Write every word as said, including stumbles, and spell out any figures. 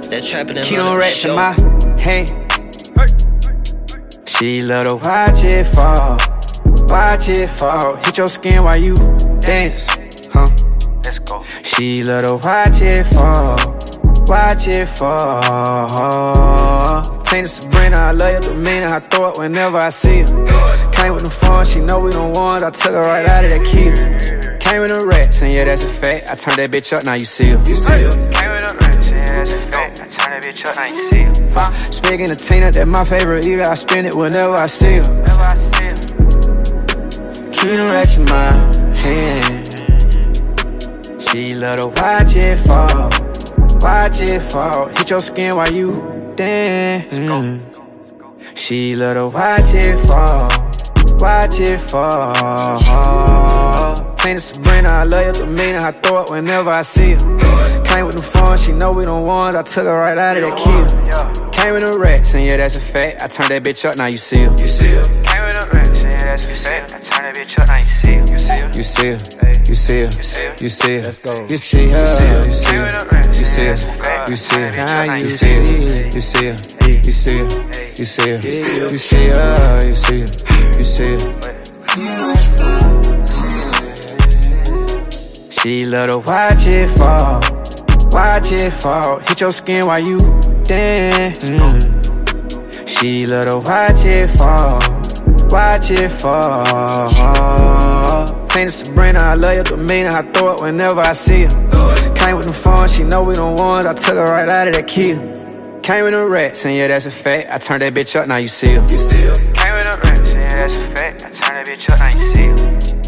that trapping in Keep on London racks in show. my hand. She love to watch it fall, watch it fall. Hit your skin while you dance, huh? Let's go. She love to watch it fall, watch it fall. Tina Sabrina, I love your demeanor. I throw it whenever I see her. Came with the phone, she know we don't want. I took her right out of that key. Came with the rats, and yeah, that's a fact. I turned that bitch up, now you see her. You see her. Came with a rich, yeah, that's a fact. I turn that bitch up, now you see her. Uh, speaking of Tina, that my favorite eater. I spend it whenever I see her. Whenever I see her. Keep the rats in my hand. She love to watch it fall, watch it fall. Hit your skin while you dance. She love to watch it fall, watch it fall. Tina Sabrina, I love your demeanor. I throw it whenever I see her. Came with the phone, she know we don't want. I took her right out of that key. Came with the rats, and yeah, that's a fact. I turned that bitch up, now you see her. You see her. Came with a rich, yeah, that's a fact. I turn that bitch up, now you see her. You see her. You see her. You see her. You see her. Let's go. You see her. You see her. You see her. You see her. Now You you see her. You see her. You see her. You see her. You see her. You see her. You see her. She love to watch it fall, watch it fall. Hit your skin while you dance. She love to watch it fall, watch it fall. Tina Sabrina, I love your demeanor. I throw it whenever I see her. Came with the phone, she know we don't want. I took her right out of that key. Came with the rats, and yeah, that's a fact. I turned that bitch up, now you see her. You see her. Came with a rich, yeah, that's a fact. I turn that bitch up, now you see her.